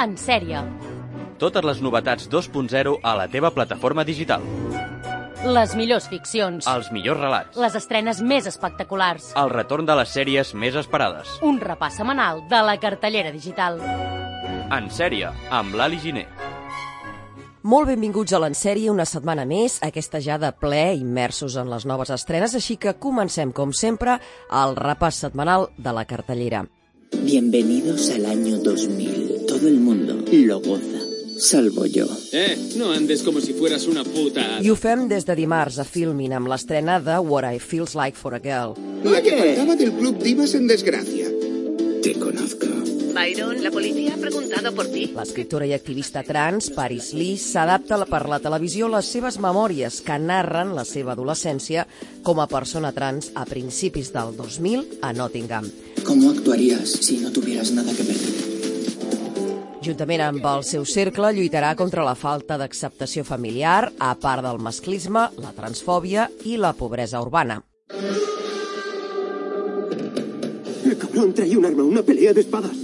En sèrie. Totes les novetats 2.0 a la teva plataforma digital. Les millors ficcions. Els millors relats. Les estrenes més espectaculars. El retorn de les sèries més esperades. Un repàs setmanal de la cartellera digital. En sèrie, amb l'Ali Giner. Molt benvinguts a l'Ensèrie, una setmana més, aquesta ja de ple, immersos en les noves estrenes, així que comencem, com sempre, el repàs setmanal de la cartellera. Bienvenidos al año 2000. Todo el mundo lo goza, salvo yo. No andes como si fueras una puta. I ho fem des de dimarts a Filmin amb l'estrena de What I Feels Like for a Girl. La que faltaba del Club Divas en desgracia. Te conozco. Byron, la policía ha preguntado por ti. L'escriptora i activista trans, Paris Lee, s'adapta per la televisió les seves memòries que narren la seva adolescència com a persona trans a principis del 2000 a Nottingham. ¿Cómo actuarías si no tuvieras nada que perder? Juntament amb el seu cercle, lluitarà contra la falta d'acceptació familiar, a part del masclisme, la transfòbia i la pobresa urbana. El cabrón trae un arma, una pelea de espadas.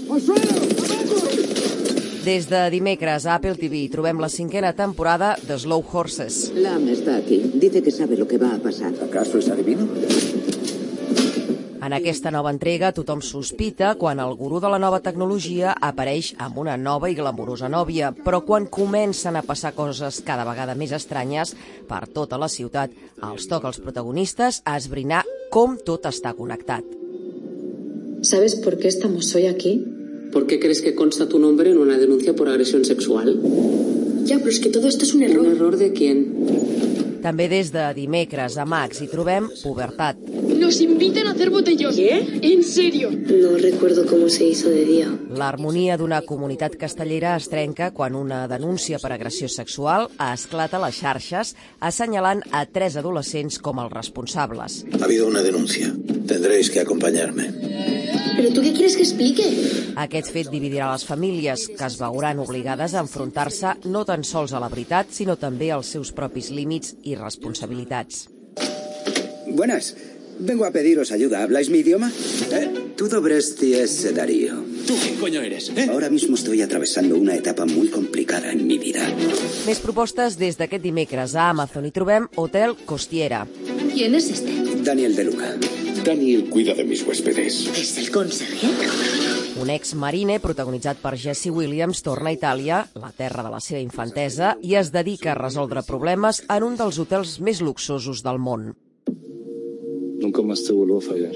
Des de dimecres a Apple TV trobem la 5ª temporada de Slow Horses. Lam está aquí. Dice que sabe lo que va a pasar. ¿Acaso es adivino? En aquesta nova entrega, tothom sospita quan el gurú de la nova tecnologia apareix amb una nova i glamurosa nòvia, però quan comencen a passar coses cada vegada més estranyes per tota la ciutat, els toca als protagonistes a esbrinar com tot està connectat. ¿Sabes por qué estamos hoy aquí? ¿Por qué crees que consta tu nombre en una denuncia por agresión sexual? Ya, pero es que todo esto es un error. ¿Un error de quién? També des de dimecres a Max hi trobem Pubertat. Nos invitan a hacer botellón. ¿Qué? ¿En serio? No recuerdo cómo se hizo de día. L'harmonia d'una comunitat castellera es trenca quan una denúncia per agressió sexual esclata a les xarxes, assenyalant a 3 adolescents com els responsables. Ha habido una denuncia. Tendréis que acompañarme. ¿Pero tú qué quieres que explique? Aquest fet dividirà les famílies, que es veuran obligades a enfrontar-se no tan sols a la veritat, sinó també als seus propis límits i responsabilitats. Buenas. Vengo a pediros ayuda. ¿Habláis mi idioma? Tu Dobresti es Darío. ¿Tú qué coño eres, Ahora mismo estoy atravesando una etapa muy complicada en mi vida. Més propostes des d'aquest dimecres a Amazon hi trobem Hotel Costiera. ¿Quién es este? Daniel De Luca. Daniel cuida de mis huéspedes. ¿Es el conserje? Un ex-marine protagonitzat per Jesse Williams torna a Itàlia, la terra de la seva infantesa, i es dedica a resoldre problemes en un dels hotels més luxosos del món. Nunca más te vuelvo a fallar.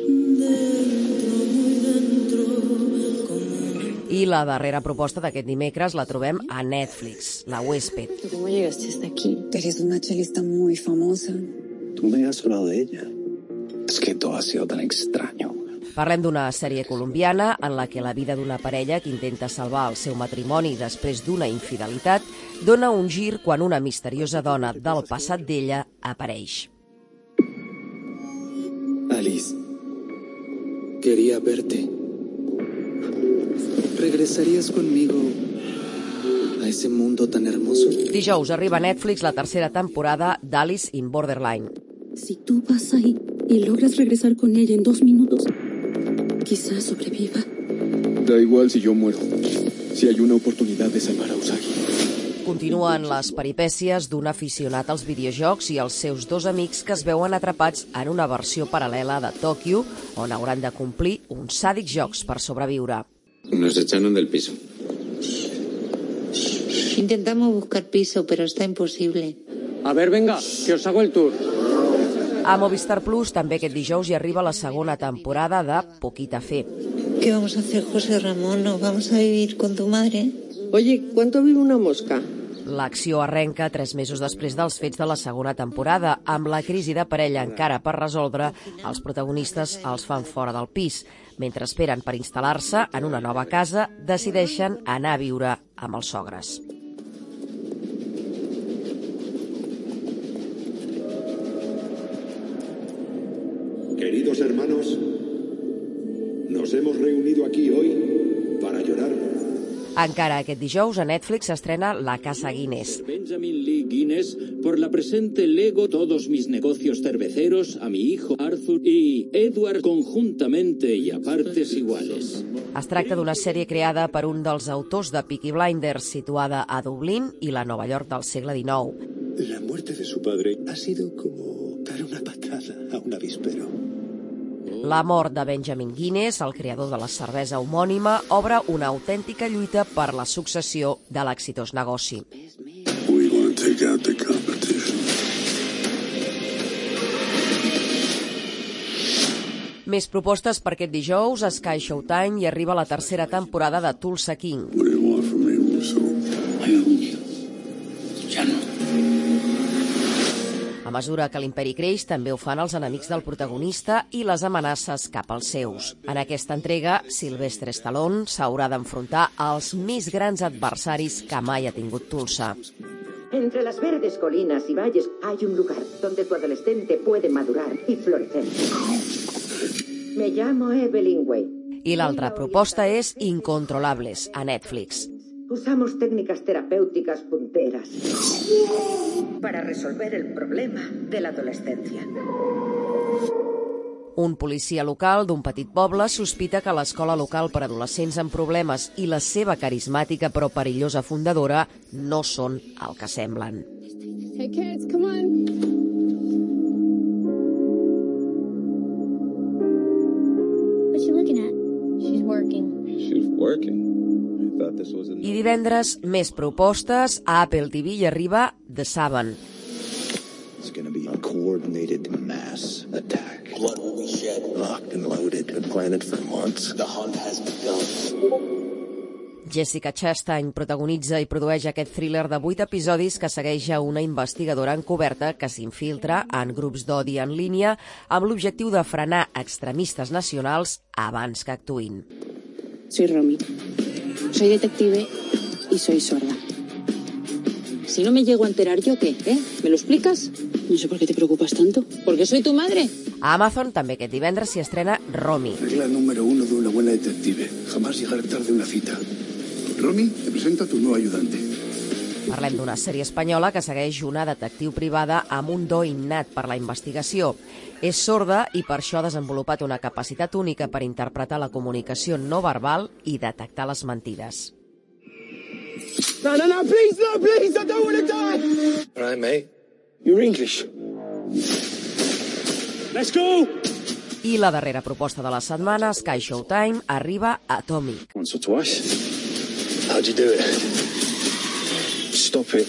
I la darrera proposta d'aquest dimecres la trobem a Netflix, La huésped. ¿Cómo llegaste hasta aquí? Eres una chelista muy famosa. Tú me has hablado de ella. Es que todo ha sido tan extraño. Parlem d'una sèrie colombiana en la que la vida d'una parella que intenta salvar el seu matrimoni després d'una infidelitat dona un gir quan una misteriosa dona del passat d'ella apareix. Alice, quería verte. ¿Regresarías conmigo a ese mundo tan hermoso? Dijous arriba a Netflix la 3ª temporada d'Alice in Borderline. Si tú vas ahí y logras regresar con ella en 2 minutos, quizás sobreviva. Da igual si yo muero. Si hay una oportunidad de salvar a Usagi. Continuen les peripècies d'un aficionat als videojocs i els seus 2 amics que es veuen atrapats en una versió paral·lela de Tòquio, on hauran de complir uns sàdics jocs per sobreviure. Nos echaron del piso. Intentamos buscar piso, pero está imposible. A ver, venga, que os hago el tour. A Movistar Plus també aquest dijous hi arriba la 2ª temporada de Poquita Fe. ¿Qué vamos a hacer, José Ramón? ¿Nos vamos a vivir con tu madre? Oye, ¿cuánto vive una mosca? L'acció arrenca 3 mesos després dels fets de la 2ª temporada. Amb la crisi de parella encara per resoldre, els protagonistes els fan fora del pis. Mentre esperen per instal·lar-se en una nova casa, decideixen anar a viure amb els sogres. Queridos hermanos, nos hemos reunido aquí hoy para llorar Encara aquest dijous a Netflix s'estrena La Casa Guinness. Benjamin Lee Guinness, por la presente lego todos mis negocios cerveceros a mi hijo Arthur y Edward conjuntamente y a partes iguales. Es tracta d'una sèrie creada per un dels autors de Peaky Blinders, situada a Dublín i la Nova York del segle XIX. La muerte de su padre ha sido como dar una patada a un avispero. La mort de Benjamin Guinness, el creador de la cervesa homònima, obre una autèntica lluita per la successió de l'exitós negoci. We want to take out the competition. Més propostes per aquest dijous. A Sky Showtime hi arriba la tercera temporada de Tulsa King. What do you want from me, Russo? Ja no. A mesura que l'imperi creix, també ho fan els enemics del protagonista i les amenaces cap als seus. En aquesta entrega, Sylvester Stallone s'haurà d'enfrontar als més grans adversaris que mai ha tingut Tulsa. Entre las verdes colinas y valles hay un lugar donde tu adolescente puede madurar y florecer. Me llamo Evelyn Way. I l'altra proposta és Incontrolables, a Netflix. Usamos técnicas terapéuticas punteras para resolver el problema de la adolescencia. Un policia local d'un petit poble sospita que l'escola local per adolescents amb problemes i la seva carismàtica però perillosa fundadora no són el que semblen. Hey kids, come on. What's she looking at? She's working. She's working. I divendres, més propostes. A Apple TV hi arriba The Seven. It's going to be a coordinated mass attack. Blood will be shed. Locked and loaded and planted for months. The hunt has begun. Jessica Chastain protagonitza i produeix aquest thriller de 8 episodis que segueix a una investigadora encoberta que s'infiltra en grups d'odi en línia amb l'objectiu de frenar extremistes nacionals abans que actuïn. Soy Romy. Soy detective y soy sorda. Si no me llego a enterar yo, ¿qué? ¿Me lo explicas? No sé por qué te preocupas tanto. Porque soy tu madre. A Amazon també aquest divendres s'hi estrena Romy. Regla número 1 de una buena detective. Jamás llegar tarde a una cita. Romy, te presento a tu nuevo ayudante. Parlem d'una sèrie espanyola que segueix una detectiu privada amb un do innat per la investigació. És sorda i per això ha desenvolupat una capacitat única per interpretar la comunicació no verbal i detectar les mentides. No, please, I don't want to die! All right, mate. You're English. Let's go! I la darrera proposta de la setmana, Sky Showtime, arriba Atomic. Once or twice. How'd you do it? Stop it.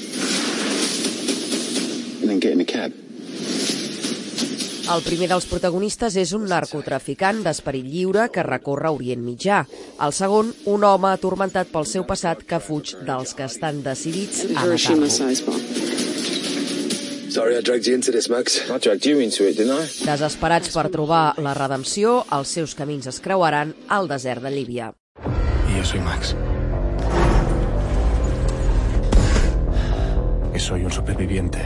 And then get in a cab. El primer dels protagonistes és un narcotraficant d'esperit lliure que recorre Orient Mitjà. El segon, un home atormentat pel seu passat que fuig dels que estan decidits a matar-lo. Sorry I dragged you into this, Max. I dragged you into it, didn't I? Desesperats per trobar la redempció, els seus camins es creuaran al desert de Líbia. Y yo soy Max. Y soy un superviviente.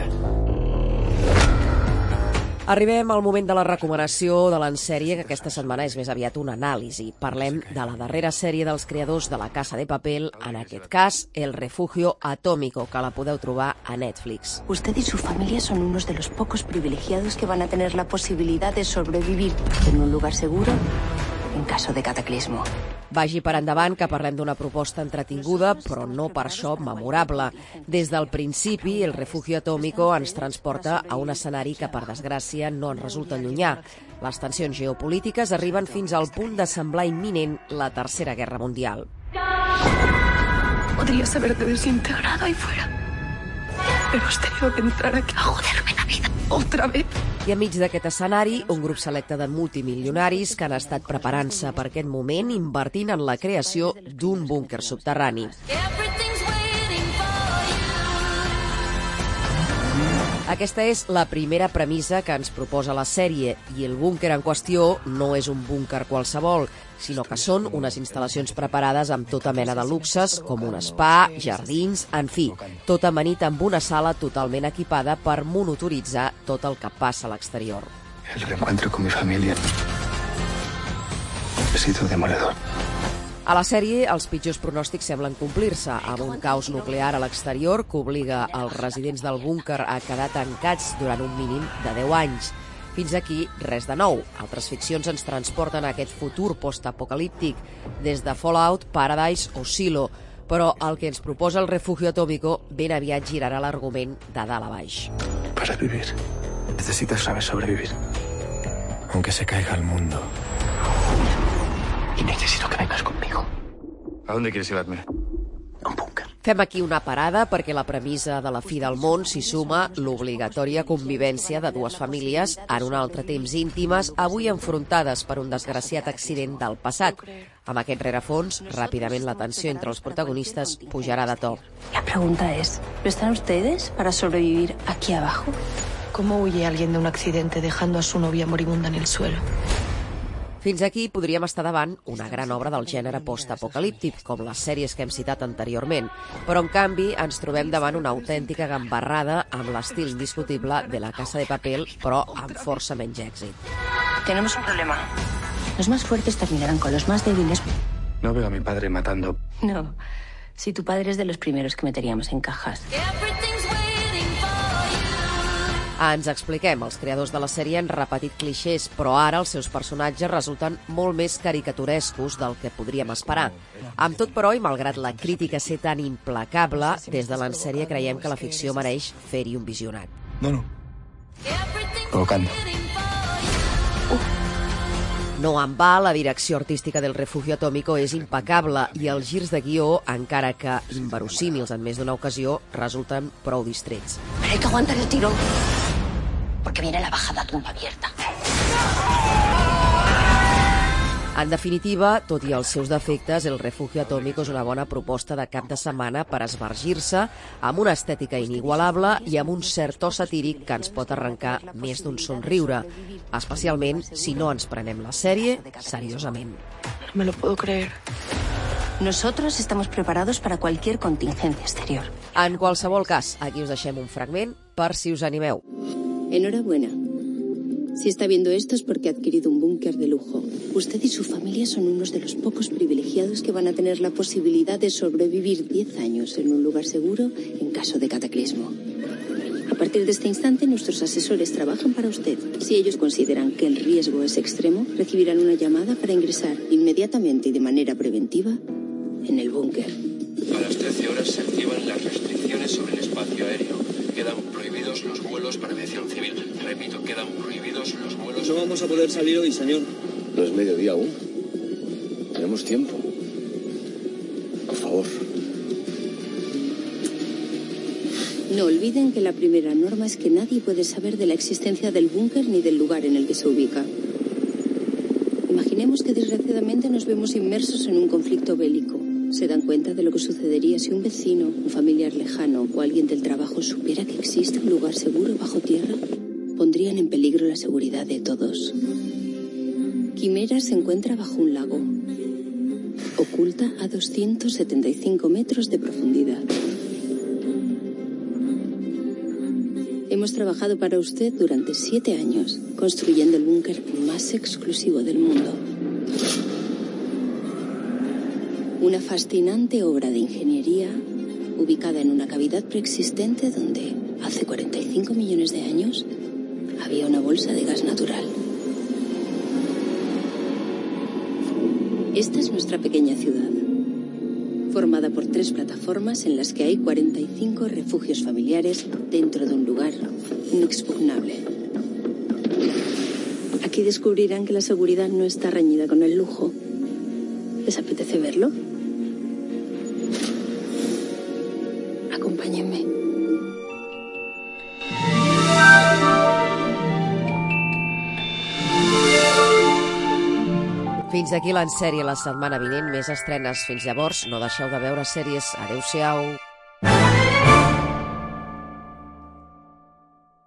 Arribem al moment de la recomanació de l'ensèrie, que aquesta setmana és més aviat una anàlisi. Parlem de la darrera sèrie dels creadors de La Casa de Papel, en aquest cas, El Refugio Atómico, que la podeu trobar a Netflix. Usted y su familia son unos de los pocos privilegiados que van a tener la posibilidad de sobrevivir en un lugar seguro en caso de cataclismo. Vagi per endavant que parlem d'una proposta entretinguda, però no per això memorable. Des del principi, El Refugio Atómico ens transporta a un escenari que, per desgràcia, no ens resulta llunyà. Les tensions geopolítiques arriben fins al punt de semblar imminent la Tercera Guerra Mundial. Podrías haberte desintegrado ahí fuera. Pero has tenido que entrar aquí a joderme la vida otra vez. I enmig d'aquest escenari, un grup selecte de multimilionaris que han estat preparant-se per aquest moment invertint en la creació d'un búnquer subterrani. Aquesta és la primera premissa que ens proposa la sèrie, i el búnquer en qüestió no és un búnquer qualsevol, sinó que són unes instal·lacions preparades amb tota mena de luxes, com un spa, jardins, en fi, tot amanit amb una sala totalment equipada per monitoritzar tot el que passa a l'exterior. El reencuentro con mi familia ha sido demoledor. A la sèrie, els pitjors pronòstics semblen complir-se, amb un caos nuclear a l'exterior que obliga els residents del búnquer a quedar tancats durant un mínim de 10 anys. Fins aquí, res de nou. Altres ficcions ens transporten a aquest futur postapocalíptic, des de Fallout, Paradise o Silo, però el que ens proposa el Refugio Atómico ben aviat girarà l'argument de dalt a baix. Para vivir, necesitas saber sobrevivir. Aunque se caiga el mundo. Y necesito que vengas conmigo. ¿A dónde quieres llevarme? A un búnquer. Fem aquí una parada perquè la premissa de la fi del món s'hi suma l'obligatòria convivència de dues famílies en un altre temps íntimes, avui enfrontades per un desgraciat accident del passat. Amb aquest rerefons, ràpidament la tensió entre els protagonistes pujarà de to. La pregunta es, ¿están ustedes para sobrevivir aquí abajo? ¿Cómo huye alguien de un accidente dejando a su novia moribunda en el suelo? Fins aquí podríem estar davant una gran obra del gènere postapocalíptic, com les sèries que hem citat anteriorment, però en canvi ens trobem davant una autèntica gambarrada amb l'estil indiscutible de La Casa de Papel, però amb força menys èxit. Tenemos un problema. Los más fuertes terminarán con los más débiles. No veo a mi padre matando. No, si tu padre es de los primeros que meteríamos en cajas. Ens expliquem, els creadors de la sèrie han repetit clixés, però ara els seus personatges resulten molt més caricaturescos del que podríem esperar. Amb tot, però, i malgrat la crítica ser tan implacable, des de l'ensèrie creiem que la ficció mereix fer-hi un visionat. No. Provocando. No en va, la direcció artística del Refugio Atómico és impecable i els girs de guió, encara que inverosímils en més d'una ocasió, resulten prou distrets. Pero hay que aguantar el tirón, porque viene la bajada a tumba abierta. En definitiva, tot i els seus defectes, el Refugio Atómico és una bona proposta de cap de setmana per esbargir-se amb una estètica inigualable i amb un cert to satíric que ens pot arrencar més d'un somriure, especialment si no ens prenem la sèrie seriosament. No me lo puedo creer. Nosotros estamos preparados para cualquier contingencia exterior. En qualsevol cas, aquí us deixem un fragment per si us animeu. Enhorabuena. Si está viendo esto es porque ha adquirido un búnquer de lujo. Usted y su familia son unos de los pocos privilegiados que van a tener la posibilidad de sobrevivir 10 años en un lugar seguro en caso de cataclismo. A partir de este instante, nuestros asesores trabajan para usted. Si ellos consideran que el riesgo es extremo, recibirán una llamada para ingresar inmediatamente y de manera preventiva en el búnquer. A las 13 horas se activan las restricciones sobre el espacio aéreo. Quedan prohibidos los vuelos para aviación civil. Repito, quedan prohibidos los vuelos... No vamos a poder salir hoy, señor. No es mediodía aún. Tenemos tiempo. Por favor. No olviden que la primera norma es que nadie puede saber de la existencia del búnker ni del lugar en el que se ubica. Imaginemos que desgraciadamente nos vemos inmersos en un conflicto bélico. ¿Se dan cuenta de lo que sucedería si un vecino, un familiar lejano o alguien del trabajo supiera que existe un lugar seguro bajo tierra? Pondrían en peligro la seguridad de todos. Quimera se encuentra bajo un lago, oculta a 275 metros de profundidad. Hemos trabajado para usted durante 7 años, construyendo el búnker más exclusivo del mundo. Una fascinante obra de ingeniería ubicada en una cavidad preexistente donde, hace 45 millones de años, había una bolsa de gas natural. Esta es nuestra pequeña ciudad, formada por 3 plataformas en las que hay 45 refugios familiares dentro de un lugar inexpugnable. Aquí descubrirán que la seguridad no está reñida con el lujo. ¿Les apetece verlo? Acompáñenme. Fins aquí l'ensèrie la setmana vinent. Més estrenes fins llavors. No deixeu de veure sèries. Adéu-siau.